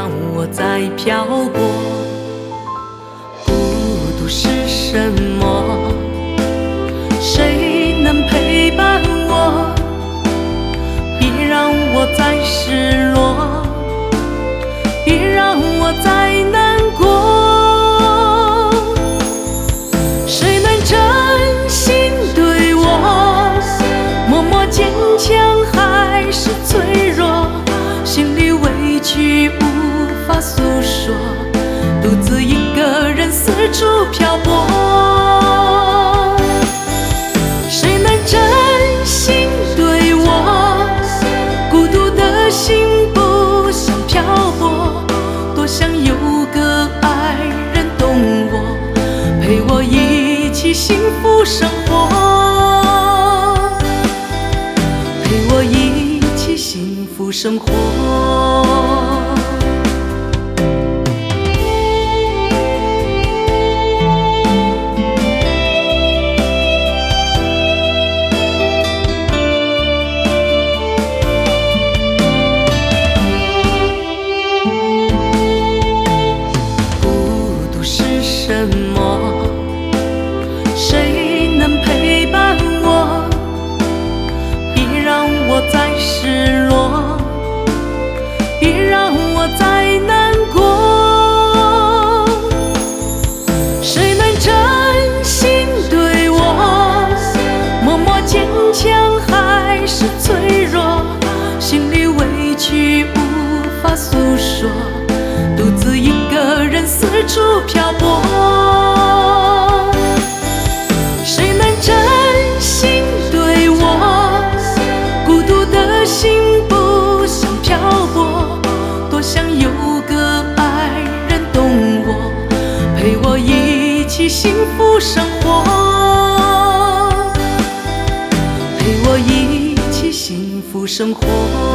我在漂泊。孤独是什么？谁能陪伴我？别让我再失落，别让我再难过。谁能真心对我？默默坚强还是脆弱？心里委屈无法诉说，独自一个人四处漂泊。谁能真心对我？孤独的心不想漂泊，多想有个爱人懂我，陪我一起幸福生活，陪我一起幸福生活。什么？谁能陪伴我？别让我再失落，别让我再难过。谁能真心对我？默默坚强还是脆弱？心里委屈无法诉说，独自一个人四处漂泊。谁能真心对我？孤独的心不想漂泊，多想有个爱人懂我，陪我一起幸福生活，陪我一起幸福生活。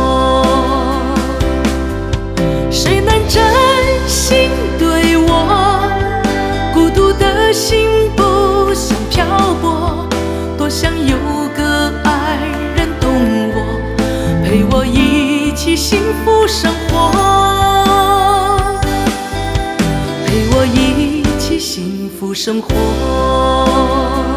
谁能真心对我？孤独的心不想漂泊，多想有个爱人懂我，陪我一起幸福生活，陪我一起幸福生活。